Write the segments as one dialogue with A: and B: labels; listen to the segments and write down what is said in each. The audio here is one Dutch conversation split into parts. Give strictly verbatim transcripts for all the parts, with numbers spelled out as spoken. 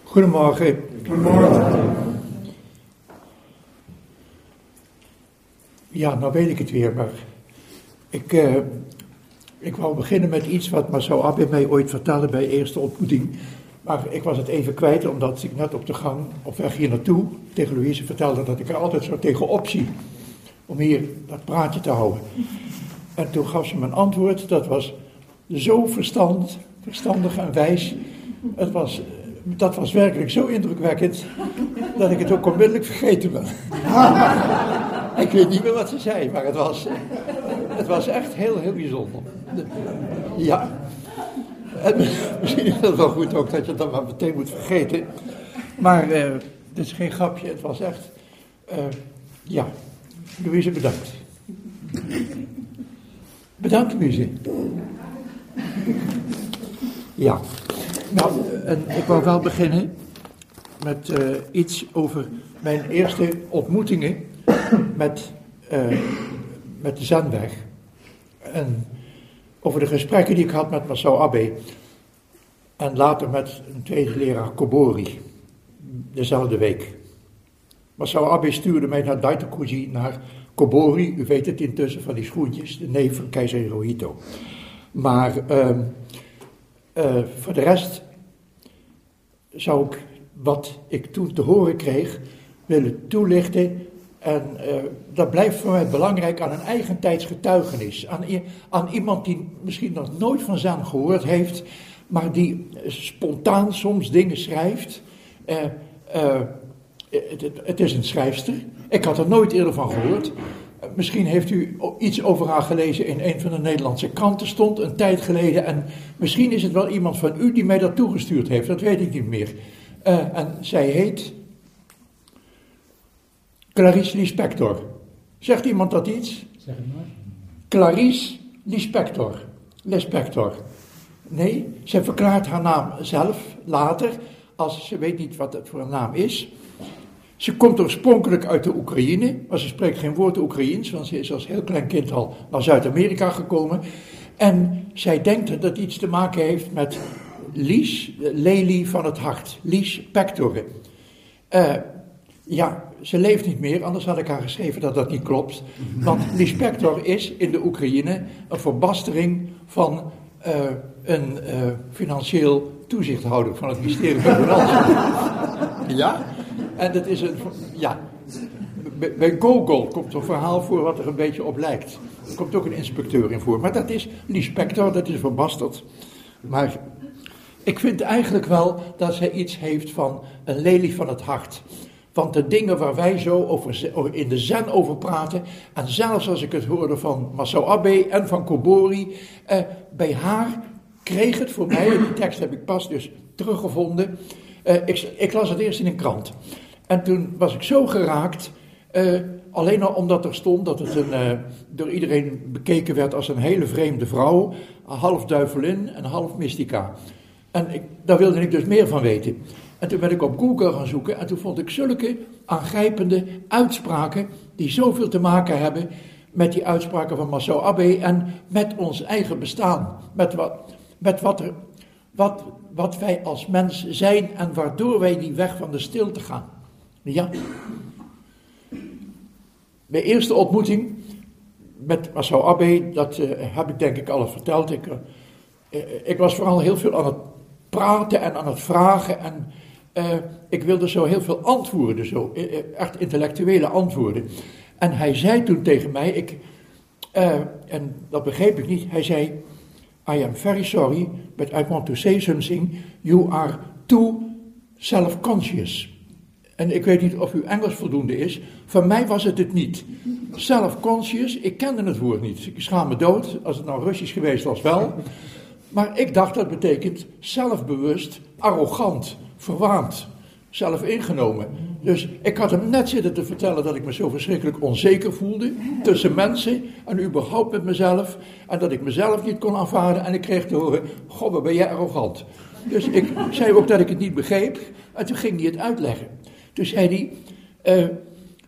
A: Goedemorgen.
B: Goedemorgen.
A: Ja, nou weet ik het weer, maar ik, uh, ik wou beginnen met iets wat Marcel Abbe mij ooit vertelde bij de eerste ontmoeting. Maar ik was het even kwijt, omdat ik net op de gang, op weg hier naartoe, tegen Louise vertelde dat ik er altijd zo tegenop zie om hier dat praatje te houden. En toen gaf ze me een antwoord, dat was zo verstand, verstandig en wijs. Het was, dat was werkelijk zo indrukwekkend, dat ik het ook onmiddellijk vergeten ben. Ik weet niet meer wat ze zei, maar het was, het was echt heel, heel bijzonder. Ja. En misschien is het wel goed ook dat je het dan maar meteen moet vergeten. Maar uh, dit is geen grapje, het was echt... Uh, ja, Louise, bedankt. Bedankt, Louise. Ja, nou, en ik wou wel beginnen met uh, iets over mijn eerste ontmoetingen met, uh, met de Zenweg. En over de gesprekken die ik had met Marcel Abbe. En later met een tweede leraar Kobori. Dezelfde week. Marcel Abbe stuurde mij naar Daitokuji, naar Kobori. U weet het intussen van die schoentjes. De neef van keizer Hirohito. Maar uh, uh, voor de rest zou ik wat ik toen te horen kreeg willen toelichten. En uh, dat blijft voor mij belangrijk aan een eigentijds getuigenis. Aan, aan iemand die misschien nog nooit van Zen gehoord heeft, maar die spontaan soms dingen schrijft. Uh, uh, het, het, het is een schrijfster. Ik had er nooit eerder van gehoord. Uh, misschien heeft u iets over haar gelezen in een van de Nederlandse kranten stond, een tijd geleden. En misschien is het wel iemand van u die mij dat toegestuurd heeft, dat weet ik niet meer. Uh, en zij heet Clarice Lispector. Zegt iemand dat iets?
B: Zeg het maar.
A: Clarice Lispector. Lispector. Nee, ze verklaart haar naam zelf later, als ze weet niet wat het voor een naam is. Ze komt oorspronkelijk uit de Oekraïne, maar ze spreekt geen woord Oekraïens, want ze is als heel klein kind al naar Zuid-Amerika gekomen. En zij denkt dat het iets te maken heeft met Lies, lelie van het hart. Lispector. Uh, ja, ze leeft niet meer, anders had ik haar geschreven dat dat niet klopt. Want Lispector is in de Oekraïne een verbastering van uh, een uh, financieel toezichthouder van het ministerie van Financiën. Ja, en dat is een, ja, bij, bij Gogol komt een verhaal voor wat er een beetje op lijkt. Er komt ook een inspecteur in voor, maar dat is Lispector, dat is verbasterd. Maar ik vind eigenlijk wel dat zij iets heeft van een lelie van het hart. Want de dingen waar wij zo over, in de Zen over praten, en zelfs als ik het hoorde van Marcel Abbe en van Kobori, eh, bij haar kreeg het voor mij, die tekst heb ik pas dus teruggevonden, eh, ik, ik las het eerst in een krant. En toen was ik zo geraakt, eh, alleen al omdat er stond dat het een, uh, door iedereen bekeken werd als een hele vreemde vrouw, half duivelin en half mystica. En ik, daar wilde ik dus meer van weten. En toen ben ik op Google gaan zoeken en toen vond ik zulke aangrijpende uitspraken die zoveel te maken hebben met die uitspraken van Marcel Abbe en met ons eigen bestaan. Met wat, met wat, er, wat, wat wij als mens zijn en waardoor wij die weg van de stilte gaan. Ja. Mijn eerste ontmoeting met Marcel Abbe, dat uh, heb ik denk ik al verteld. Ik, uh, ik was vooral heel veel aan het praten en aan het vragen en uh, ik wilde zo heel veel antwoorden, zo, uh, echt intellectuele antwoorden. En hij zei toen tegen mij, ik, uh, en dat begreep ik niet, hij zei, I am very sorry, but I want to say something, you are too self-conscious. En ik weet niet of uw Engels voldoende is, voor mij was het het niet. Self-conscious, ik kende het woord niet, ik schaam me dood, als het nou Russisch geweest was wel. Maar ik dacht dat betekent zelfbewust, arrogant, verwaand, zelfingenomen. Dus ik had hem net zitten te vertellen dat ik me zo verschrikkelijk onzeker voelde tussen mensen en überhaupt met mezelf. En dat ik mezelf niet kon aanvaarden en ik kreeg te horen, goh, wat ben jij arrogant. Dus ik zei ook dat ik het niet begreep en toen ging hij het uitleggen. Toen zei hij, uh,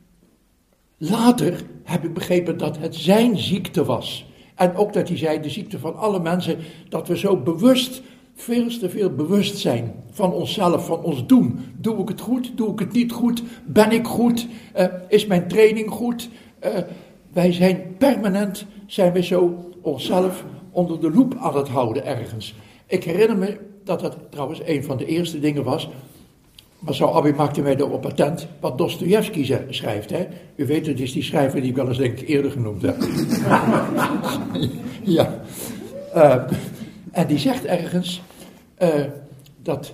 A: later heb ik begrepen dat het zijn ziekte was. En ook dat hij zei, de ziekte van alle mensen, dat we zo bewust veel te veel bewust zijn van onszelf, van ons doen. Doe ik het goed? Doe ik het niet goed? Ben ik goed? Uh, is mijn training goed? Uh, wij zijn permanent, zijn we zo onszelf onder de loep aan het houden ergens. Ik herinner me dat dat trouwens een van de eerste dingen was. Marcel Abbé maakte mij erop attent wat Dostojevski schrijft. Hè? U weet, het is die schrijver die ik wel eens denk ik eerder genoemd heb. ja. Uh, en die zegt ergens uh, dat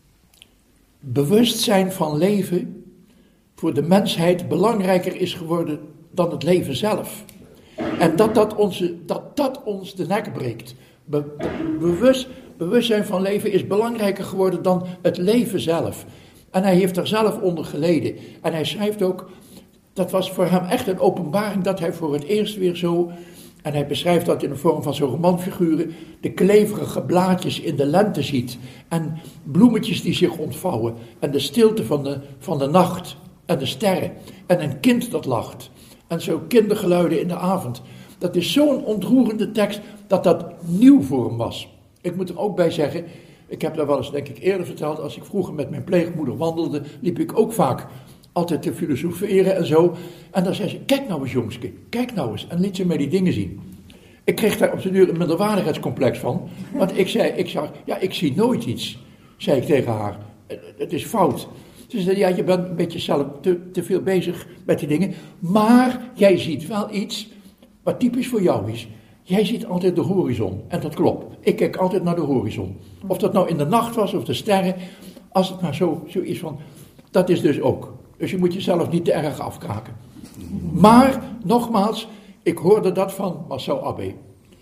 A: bewustzijn van leven voor de mensheid belangrijker is geworden dan het leven zelf. En dat dat, onze, dat, dat ons de nek breekt. Be, bewust, bewustzijn van leven is belangrijker geworden dan het leven zelf. En hij heeft er zelf onder geleden. En hij schrijft ook, dat was voor hem echt een openbaring dat hij voor het eerst weer zo, en hij beschrijft dat in de vorm van zo'n romanfiguren, de kleverige blaadjes in de lente ziet. En bloemetjes die zich ontvouwen. En de stilte van de, van de nacht. En de sterren. En een kind dat lacht. En zo kindergeluiden in de avond. Dat is zo'n ontroerende tekst dat dat nieuw voor hem was. Ik moet er ook bij zeggen, ik heb daar wel eens denk ik eerder verteld, als ik vroeger met mijn pleegmoeder wandelde, liep ik ook vaak altijd te filosoferen en zo. En dan zei ze, kijk nou eens jongske, kijk nou eens. En liet ze mij die dingen zien. Ik kreeg daar op de duur een minderwaardigheidscomplex van. Want ik zei, ik zei, ja ik zie nooit iets, zei ik tegen haar. Het is fout. Ze zei, ja je bent een beetje zelf te, te veel bezig met die dingen. Maar jij ziet wel iets wat typisch voor jou is. Jij ziet altijd de horizon. En dat klopt. Ik kijk altijd naar de horizon. Of dat nou in de nacht was of de sterren. Als het maar zo, zo is van, dat is dus ook. Dus je moet jezelf niet te erg afkraken. Maar, nogmaals, ik hoorde dat van Marcel Abbé.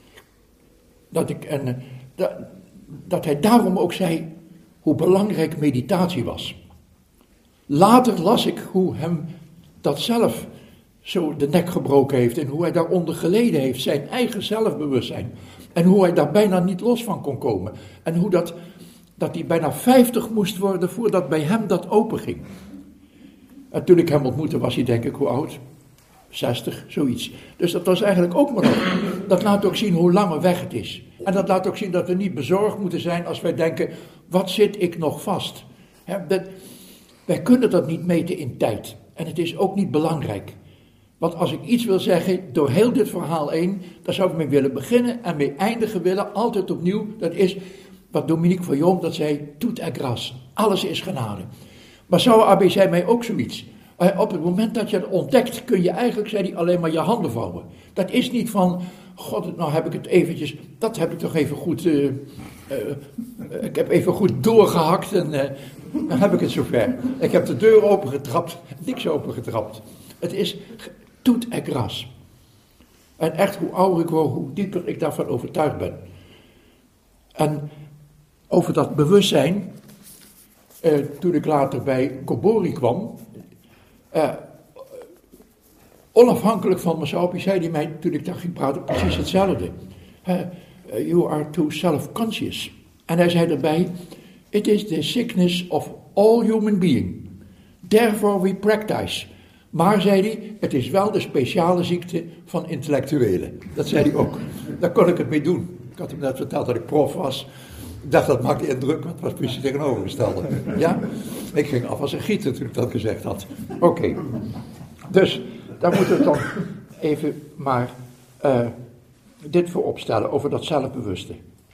A: Dat, ik, en, dat, dat hij daarom ook zei hoe belangrijk meditatie was. Later las ik hoe hem dat zelf zo de nek gebroken heeft en hoe hij daaronder geleden heeft, zijn eigen zelfbewustzijn. En hoe hij daar bijna niet los van kon komen. En hoe dat, dat hij bijna vijftig moest worden voordat bij hem dat openging. En toen ik hem ontmoette was hij denk ik hoe oud? zestig, zoiets. Dus dat was eigenlijk ook maar nog. Dat laat ook zien hoe lange weg het is. En dat laat ook zien dat we niet bezorgd moeten zijn als wij denken, wat zit ik nog vast? He, dat, wij kunnen dat niet meten in tijd. En het is ook niet belangrijk. Want als ik iets wil zeggen, door heel dit verhaal heen, daar zou ik mee willen beginnen en mee eindigen willen, altijd opnieuw. Dat is wat Dominique van Joom dat zei, tout est grâce. Alles is genade. Maar Marcel Abbé zei mij ook zoiets. Op het moment dat je het ontdekt, kun je eigenlijk, zei hij, alleen maar je handen vouwen. Dat is niet van, god, nou heb ik het eventjes, dat heb ik toch even goed, uh, uh, ik heb even goed doorgehakt en uh, dan heb ik het zover. Ik heb de deur opengetrapt, niks opengetrapt. Het is tout est grâce. En echt, hoe ouder ik word, hoe dieper ik daarvan overtuigd ben. En over dat bewustzijn, uh, toen ik later bij Kobori kwam, uh, onafhankelijk van Marcel, zei hij mij, toen ik daar ging praten, precies hetzelfde. Uh, you are too self-conscious. En hij zei erbij, it is the sickness of all human being. Therefore we practice. Maar, zei hij, het is wel de speciale ziekte van intellectuelen. Dat zei hij ook. Daar kon ik het mee doen. Ik had hem net verteld dat ik prof was. Ik dacht, dat maakte indruk, want het was precies tegenovergestelde. Ja? Ik ging af als een gieter toen ik dat gezegd had. Oké. Okay. Dus, daar moeten we dan even maar uh, dit voor opstellen, over dat zelfbewuste.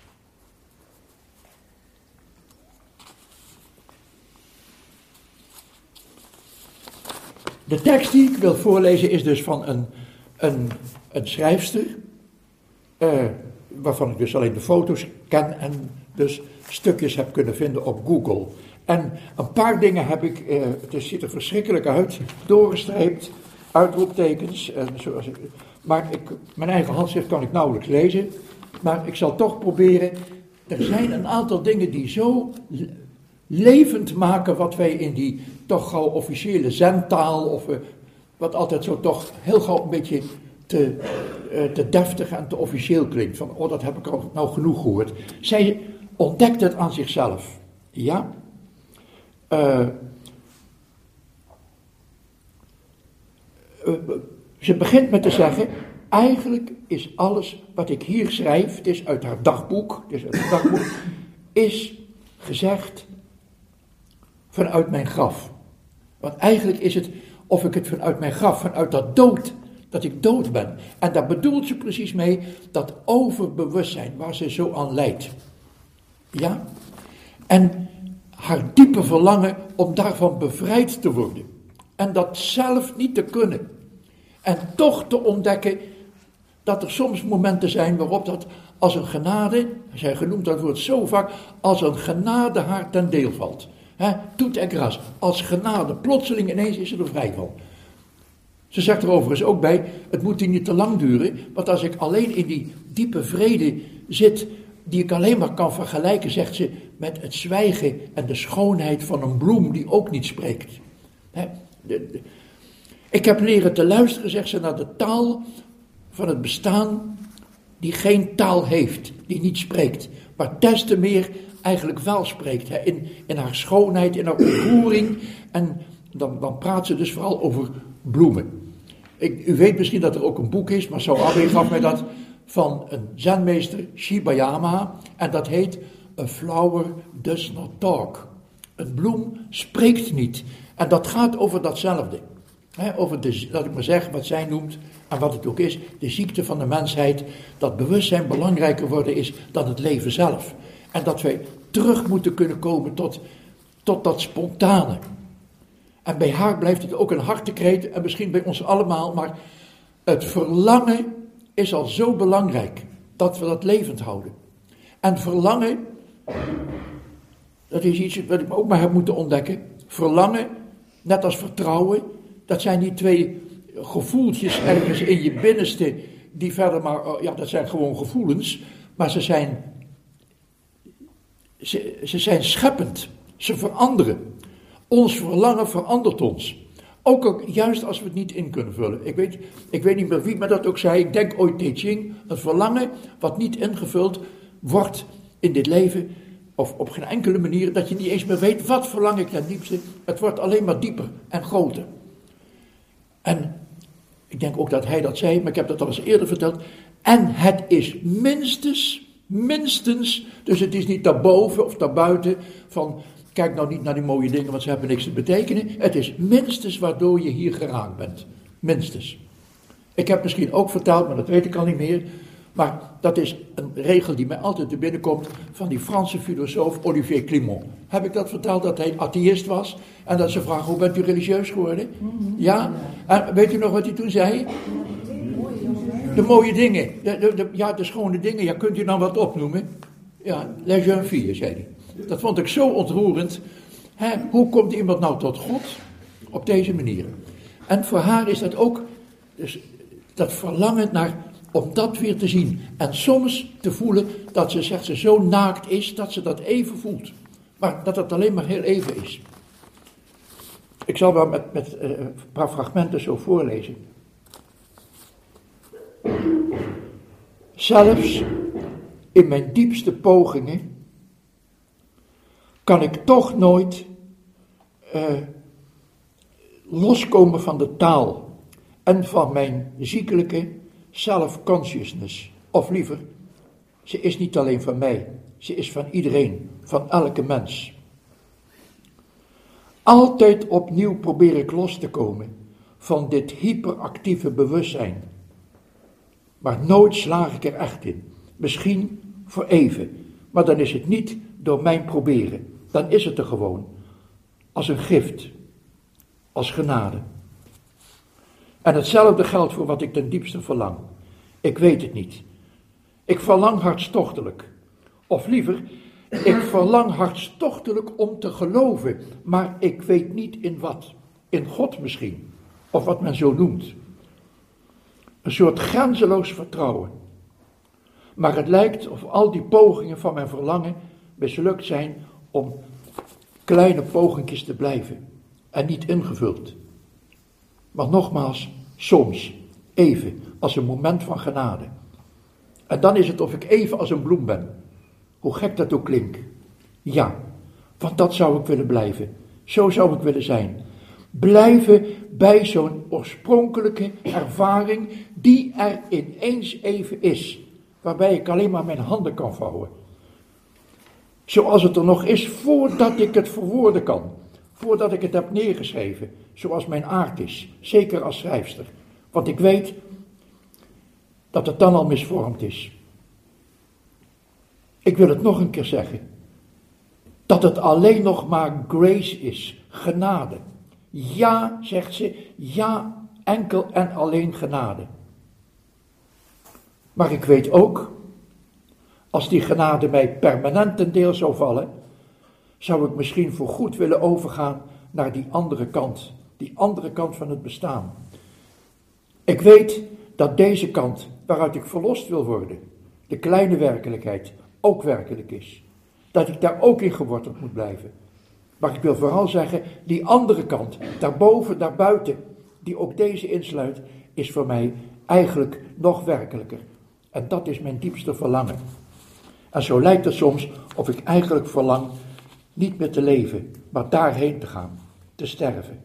A: De tekst die ik wil voorlezen is dus van een, een, een schrijfster, uh, waarvan ik dus alleen de foto's ken en dus stukjes heb kunnen vinden op Google. En een paar dingen heb ik, uh, het ziet er verschrikkelijk uit, doorgestreept, uitroeptekens, uh, zoals ik, maar ik, mijn eigen handschrift kan ik nauwelijks lezen, maar ik zal toch proberen. Er zijn een aantal dingen die zo levend maken wat wij in die toch gauw officiële zendtaal, of uh, wat altijd zo toch heel gauw een beetje te, uh, te deftig en te officieel klinkt. Van, oh, dat heb ik al nou genoeg gehoord. Zij ontdekt het aan zichzelf. Ja? Uh, uh, ze begint met te zeggen, eigenlijk is alles wat ik hier schrijf, het is uit haar dagboek, het is uit haar dagboek, is gezegd vanuit mijn graf. Want eigenlijk is het of ik het vanuit mijn graf, vanuit dat dood, dat ik dood ben. En daar bedoelt ze precies mee dat overbewustzijn waar ze zo aan lijdt. Ja? En haar diepe verlangen om daarvan bevrijd te worden. En dat zelf niet te kunnen. En toch te ontdekken dat er soms momenten zijn waarop dat als een genade, zij genoemd dat woord zo vaak, als een genade haar ten deel valt. He, toet en gras, als genade, plotseling ineens is er er vrij van. Ze zegt er overigens ook bij, het moet hier niet te lang duren, want als ik alleen in die diepe vrede zit, die ik alleen maar kan vergelijken, zegt ze, met het zwijgen en de schoonheid van een bloem die ook niet spreekt. He, de, de, ik heb leren te luisteren, zegt ze, naar de taal van het bestaan die geen taal heeft, die niet spreekt, maar des te meer eigenlijk wel spreekt, hè, in, in haar schoonheid, in haar ontroering. En dan, dan praat ze dus vooral over bloemen. Ik, u weet misschien dat er ook een boek is, maar zo Abe gaf mij dat, van een zenmeester, Shibayama, en dat heet A Flower Does Not Talk. Een bloem spreekt niet. En dat gaat over datzelfde. Hè, over de, laat ik maar zeggen, wat zij noemt, en wat het ook is, de ziekte van de mensheid, dat bewustzijn belangrijker worden is dan het leven zelf. En dat wij terug moeten kunnen komen tot, tot dat spontane. En bij haar blijft het ook een hartekreet, en misschien bij ons allemaal, maar het verlangen is al zo belangrijk, dat we dat levend houden. En verlangen, dat is iets wat ik ook maar heb moeten ontdekken. Verlangen, net als vertrouwen, dat zijn die twee gevoeltjes ergens in je binnenste, die verder maar, ja, dat zijn gewoon gevoelens, maar ze zijn, ze, ze zijn scheppend, ze veranderen. Ons verlangen verandert ons. Ook, ook juist als we het niet in kunnen vullen. Ik weet, ik weet niet meer wie me dat ook zei, ik denk ooit Te Ching, een verlangen wat niet ingevuld wordt in dit leven, of op geen enkele manier, dat je niet eens meer weet, wat verlang ik ten diepste. Het wordt alleen maar dieper en groter. En ik denk ook dat hij dat zei, maar ik heb dat al eens eerder verteld. En het is minstens, minstens, dus het is niet daarboven of daarbuiten, van kijk nou niet naar die mooie dingen, want ze hebben niks te betekenen. Het is minstens waardoor je hier geraakt bent. Minstens. Ik heb misschien ook verteld, maar dat weet ik al niet meer. Maar dat is een regel die mij altijd te binnen komt van die Franse filosoof Olivier Clément. Heb ik dat verteld, dat hij atheïst was en dat ze vragen, hoe bent u religieus geworden? Ja? En weet u nog wat hij toen zei? De mooie dingen. De, de, de, ja, de schone dingen. Ja, kunt u dan wat opnoemen? Ja, les jeunes filles, zei hij. Dat vond ik zo ontroerend. Hè, hoe komt iemand nou tot God? Op deze manier. En voor haar is dat ook, dus dat verlangen naar, om dat weer te zien. En soms te voelen dat ze, zegt ze, zo naakt is, dat ze dat even voelt. Maar dat het alleen maar heel even is. Ik zal wel met, met uh, een paar fragmenten zo voorlezen. Zelfs in mijn diepste pogingen kan ik toch nooit uh, loskomen van de taal en van mijn ziekelijke self-consciousness. Of liever, ze is niet alleen van mij, ze is van iedereen, van elke mens. Altijd opnieuw probeer ik los te komen van dit hyperactieve bewustzijn. Maar nooit slaag ik er echt in. Misschien voor even, maar dan is het niet door mijn proberen. Dan is het er gewoon, als een gift, als genade. En hetzelfde geldt voor wat ik ten diepste verlang. Ik weet het niet. Ik verlang hartstochtelijk. Of liever, ik verlang hartstochtelijk om te geloven, maar ik weet niet in wat. In God misschien, of wat men zo noemt. Een soort grenzeloos vertrouwen. Maar het lijkt of al die pogingen van mijn verlangen mislukt zijn om kleine pogingjes te blijven en niet ingevuld. Maar nogmaals, soms, even, als een moment van genade. En dan is het of ik even als een bloem ben. Hoe gek dat ook klinkt. Ja, want dat zou ik willen blijven. Zo zou ik willen zijn. Blijven bij zo'n oorspronkelijke ervaring die er ineens even is. Waarbij ik alleen maar mijn handen kan vouwen. Zoals het er nog is voordat ik het verwoorden kan. Voordat ik het heb neergeschreven. Zoals mijn aard is. Zeker als schrijfster. Want ik weet dat het dan al misvormd is. Ik wil het nog een keer zeggen. Dat het alleen nog maar grace is. Genade. Ja, zegt ze. Ja, enkel en alleen genade. Maar ik weet ook, als die genade mij permanent ten deel zou vallen, zou ik misschien voorgoed willen overgaan naar die andere kant. Die andere kant van het bestaan. Ik weet dat deze kant, waaruit ik verlost wil worden, de kleine werkelijkheid, ook werkelijk is. Dat ik daar ook in geworteld moet blijven. Maar ik wil vooral zeggen, die andere kant, daarboven, daarbuiten, die ook deze insluit, is voor mij eigenlijk nog werkelijker. En dat is mijn diepste verlangen. En zo lijkt het soms of ik eigenlijk verlang niet meer te leven, maar daarheen te gaan, te sterven.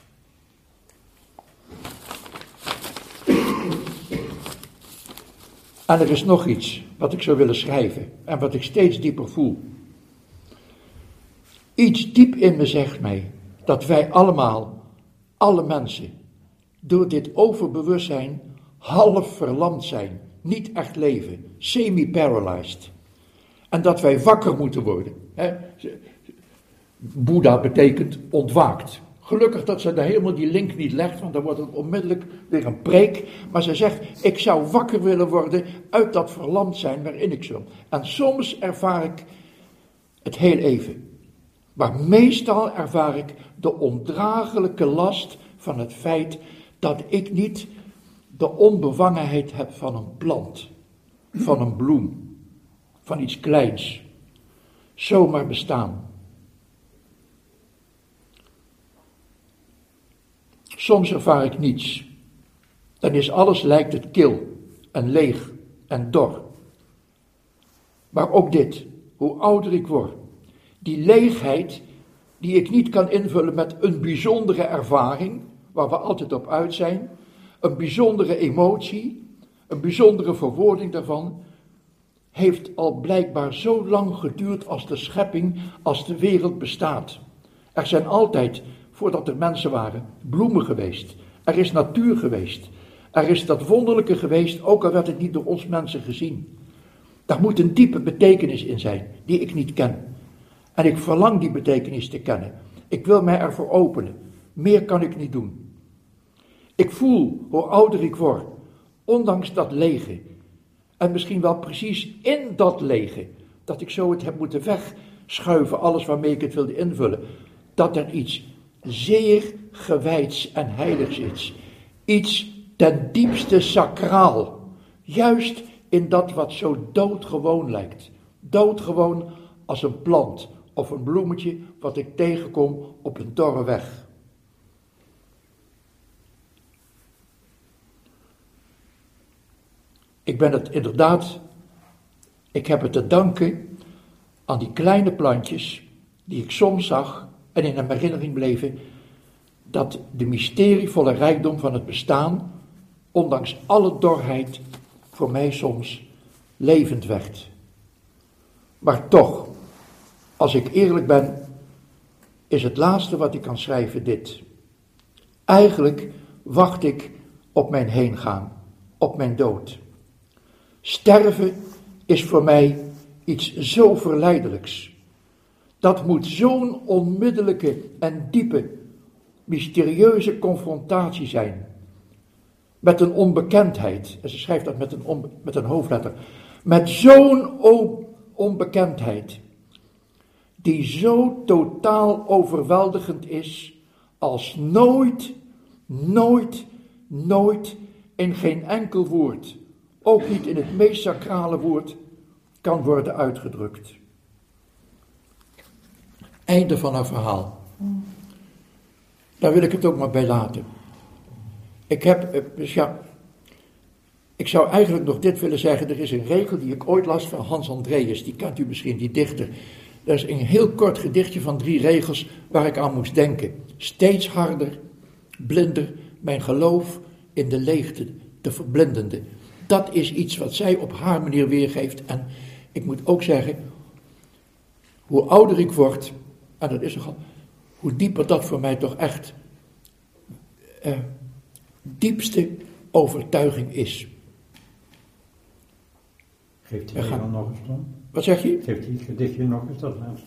A: En er is nog iets wat ik zou willen schrijven en wat ik steeds dieper voel. Iets diep in me zegt mij dat wij allemaal, alle mensen, door dit overbewustzijn half verlamd zijn, niet echt leven, semi-paralyzed. En dat wij wakker moeten worden. Hè? Boeddha betekent ontwaakt. Gelukkig dat ze daar helemaal die link niet legt, want dan wordt het onmiddellijk weer een preek. Maar ze zegt, ik zou wakker willen worden uit dat verlamd zijn waarin ik zit. En soms ervaar ik het heel even. Maar meestal ervaar ik de ondraaglijke last van het feit dat ik niet de onbevangenheid heb van een plant, van een bloem, van iets kleins. Zomaar bestaan. Soms ervaar ik niets. Dan is alles, lijkt het, kil en leeg en dor. Maar ook dit, hoe ouder ik word, die leegheid die ik niet kan invullen met een bijzondere ervaring, waar we altijd op uit zijn, een bijzondere emotie, een bijzondere verwoording daarvan, heeft al blijkbaar zo lang geduurd als de schepping, als de wereld bestaat. Er zijn altijd, voordat er mensen waren, bloemen geweest. Er is natuur geweest. Er is dat wonderlijke geweest, ook al werd het niet door ons mensen gezien. Daar moet een diepe betekenis in zijn, die ik niet ken. En ik verlang die betekenis te kennen. Ik wil mij ervoor openen. Meer kan ik niet doen. Ik voel, hoe ouder ik word, ondanks dat lege, en misschien wel precies in dat lege, dat ik zo het heb moeten wegschuiven, alles waarmee ik het wilde invullen, dat er iets zeer gewijds en heiligs is. Iets ten diepste sacraal. Juist in dat wat zo doodgewoon lijkt. Doodgewoon als een plant of een bloemetje wat ik tegenkom op een dorre weg. Ik ben het inderdaad, ik heb het te danken aan die kleine plantjes die ik soms zag en in mijn herinnering bleven, dat de mysterievolle rijkdom van het bestaan, ondanks alle dorheid, voor mij soms levend werd. Maar toch, als ik eerlijk ben, is het laatste wat ik kan schrijven dit. Eigenlijk wacht ik op mijn heengaan, op mijn dood. Sterven is voor mij iets zo verleidelijks. Dat moet zo'n onmiddellijke en diepe, mysterieuze confrontatie zijn. Met een onbekendheid. En ze schrijft dat met een, on, met een hoofdletter. Met zo'n onbekendheid. Die zo totaal overweldigend is. Als nooit, nooit, nooit in geen enkel woord. Ook niet in het meest sacrale woord kan worden uitgedrukt. Einde van haar verhaal. Daar wil ik het ook maar bij laten. Ik heb, dus ja, ik zou eigenlijk nog dit willen zeggen. Er is een regel die ik ooit las van Hans Andreas, die kent u misschien, die dichter. Dat is een heel kort gedichtje van drie regels waar ik aan moest denken. Steeds harder, blinder, mijn geloof in de leegte, de verblindende. Dat is iets wat zij op haar manier weergeeft. En ik moet ook zeggen, hoe ouder ik word, en dat is nogal, hoe dieper dat voor mij toch echt uh, diepste overtuiging is.
B: Geeft hij gaan... dan nog eens dan?
A: Wat zeg je?
B: Geeft hij het gedichtje nog eens dat laatste?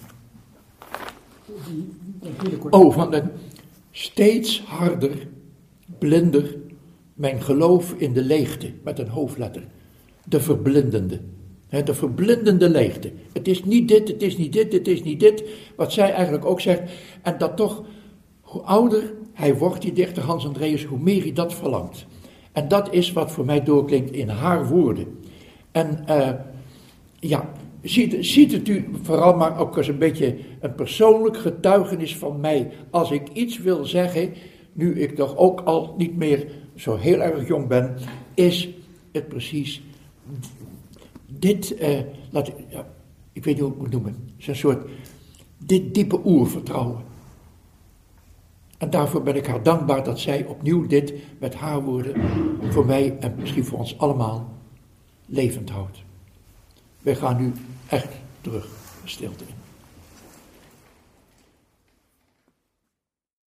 A: Oh, van de steeds harder, blinder, mijn geloof in de leegte, met een hoofdletter. De verblindende. He, de verblindende leegte. Het is niet dit, het is niet dit, het is niet dit. Wat zij eigenlijk ook zegt. En dat toch, hoe ouder hij wordt, die dichter Hans Andreas, hoe meer hij dat verlangt. En dat is wat voor mij doorklinkt in haar woorden. En uh, ja, ziet, ziet het u vooral maar ook als een beetje een persoonlijk getuigenis van mij. Als ik iets wil zeggen, nu ik toch ook al niet meer zo heel erg jong ben, is het precies dit, uh, laat ik, ja, ik weet niet hoe ik het moet noemen, het is een soort, dit diepe oervertrouwen. En daarvoor ben ik haar dankbaar dat zij opnieuw dit met haar woorden voor mij en misschien voor ons allemaal levend houdt. Wij gaan nu echt terug de stilte in.